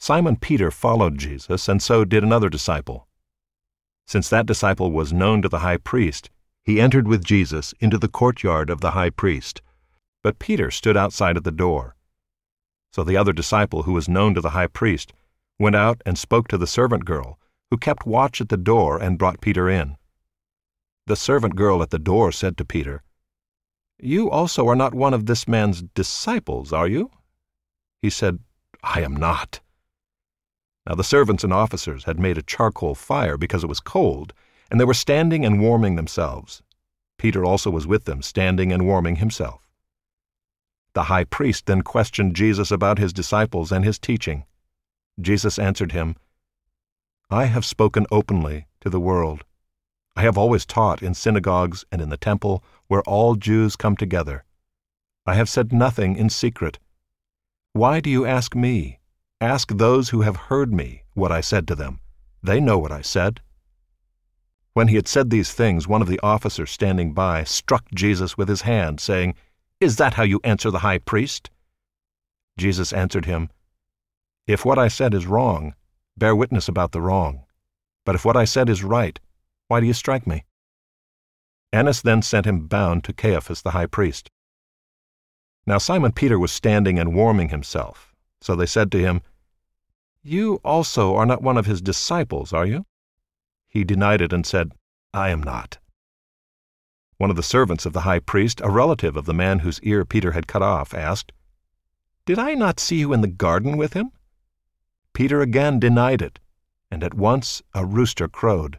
Simon Peter followed Jesus, and so did another disciple. Since that disciple was known to the high priest, he entered with Jesus into the courtyard of the high priest. But Peter stood outside at the door. So the other disciple, who was known to the high priest, went out and spoke to the servant girl, who kept watch at the door and brought Peter in. The servant girl at the door said to Peter, "You also are not one of this man's disciples, are you?" He said, "I am not." Now the servants and officers had made a charcoal fire because it was cold, and they were standing and warming themselves. Peter also was with them, standing and warming himself. The high priest then questioned Jesus about his disciples and his teaching. Jesus answered him, "I have spoken openly to the world. I have always taught in synagogues and in the temple where all Jews come together. I have said nothing in secret. Why do you ask me? Ask those who have heard me what I said to them. They know what I said." When he had said these things, one of the officers standing by struck Jesus with his hand, saying, "Is that how you answer the high priest?" Jesus answered him, "If what I said is wrong, bear witness about the wrong. But if what I said is right, why do you strike me?" Annas then sent him bound to Caiaphas the high priest. Now Simon Peter was standing and warming himself. So they said to him, "You also are not one of his disciples, are you?" He denied it and said, "I am not." One of the servants of the high priest, a relative of the man whose ear Peter had cut off, asked, "Did I not see you in the garden with him?" Peter again denied it, and at once a rooster crowed.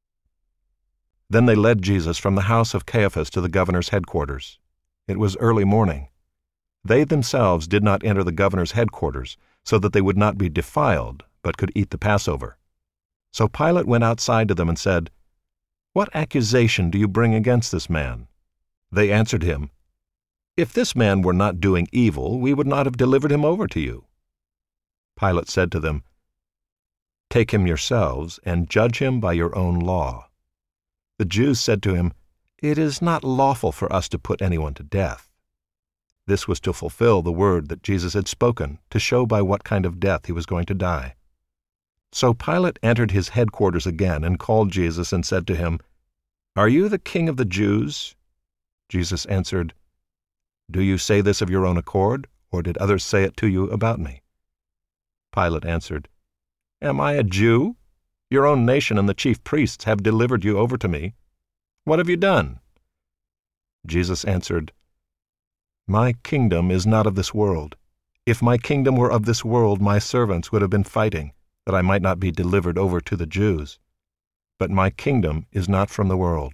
Then they led Jesus from the house of Caiaphas to the governor's headquarters. It was early morning. They themselves did not enter the governor's headquarters, so that they would not be defiled, but could eat the Passover. So Pilate went outside to them and said, "What accusation do you bring against this man?" They answered him, "If this man were not doing evil, we would not have delivered him over to you." Pilate said to them, "Take him yourselves and judge him by your own law." The Jews said to him, "It is not lawful for us to put anyone to death." This was to fulfill the word that Jesus had spoken, to show by what kind of death he was going to die. So Pilate entered his headquarters again and called Jesus and said to him, "Are you the king of the Jews?" Jesus answered, "Do you say this of your own accord, or did others say it to you about me?" Pilate answered, "Am I a Jew? Your own nation and the chief priests have delivered you over to me. What have you done?" Jesus answered, "My kingdom is not of this world. If my kingdom were of this world, my servants would have been fighting, that I might not be delivered over to the Jews. But my kingdom is not from the world."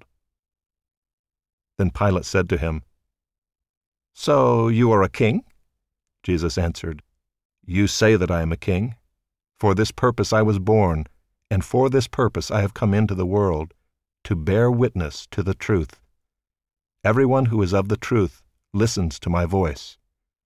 Then Pilate said to him, "So you are a king?" Jesus answered, "You say that I am a king. For this purpose I was born, and for this purpose I have come into the world, to bear witness to the truth. Everyone who is of the truth listens to my voice."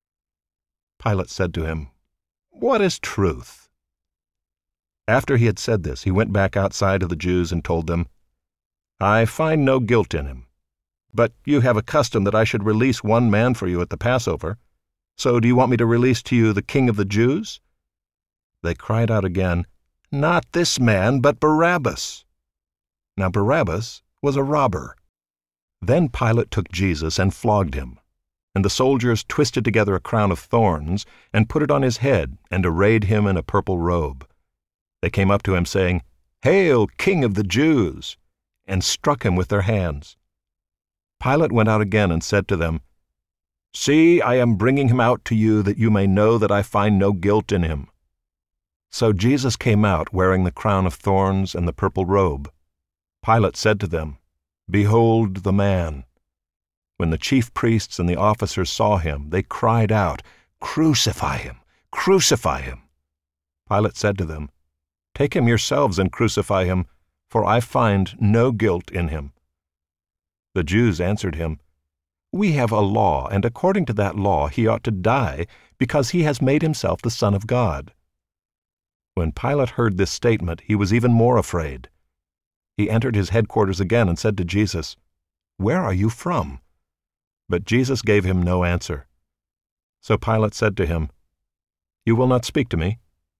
Pilate said to him, "What is truth?" After he had said this, he went back outside of the Jews and told them, "I find no guilt in him. But you have a custom that I should release one man for you at the Passover. So do you want me to release to you the King of the Jews?" They cried out again, "Not this man, but Barabbas." Now Barabbas was a robber. Then Pilate took Jesus and flogged him. And the soldiers twisted together a crown of thorns and put it on his head and arrayed him in a purple robe. They came up to him saying, "Hail, King of the Jews!" and struck him with their hands. Pilate went out again and said to them, "See, I am bringing him out to you that you may know that I find no guilt in him." So Jesus came out wearing the crown of thorns and the purple robe. Pilate said to them, "Behold the man." When the chief priests and the officers saw him, they cried out, "Crucify him! Crucify him!" Pilate said to them, "Take him yourselves and crucify him, for I find no guilt in him." The Jews answered him, "We have a law, and according to that law he ought to die, because he has made himself the Son of God." When Pilate heard this statement, he was even more afraid. He entered his headquarters again and said to Jesus, "Where are you from?" But Jesus gave him no answer. So Pilate said to him, "You will not speak to me?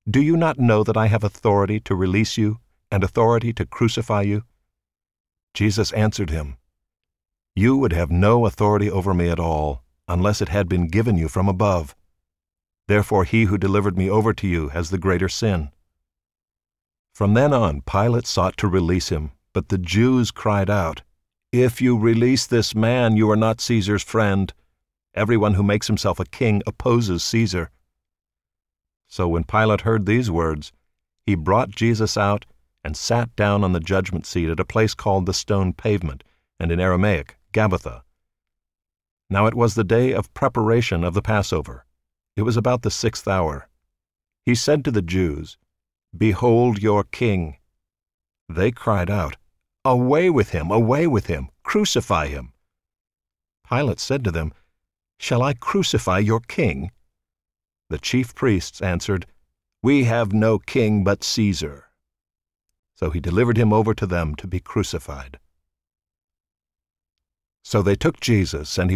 Do you not know that I have authority to release you and authority to crucify you?" Jesus answered him, "You would have no authority over me at all, unless it had been given you from above. Therefore he who delivered me over to you has the greater sin." From then on Pilate sought to release him, but the Jews cried out, "If you release this man, you are not Caesar's friend. Everyone who makes himself a king opposes Caesar." So when Pilate heard these words, he brought Jesus out and sat down on the judgment seat at a place called the Stone Pavement, and in Aramaic, Gabbatha. Now it was the day of preparation of the Passover. It was about the 6th hour. He said to the Jews, "Behold your king." They cried out, "Away with him! Away with him! Crucify him!" Pilate said to them, "Shall I crucify your king?" The chief priests answered, "We have no king but Caesar." So he delivered him over to them to be crucified. So they took Jesus, and he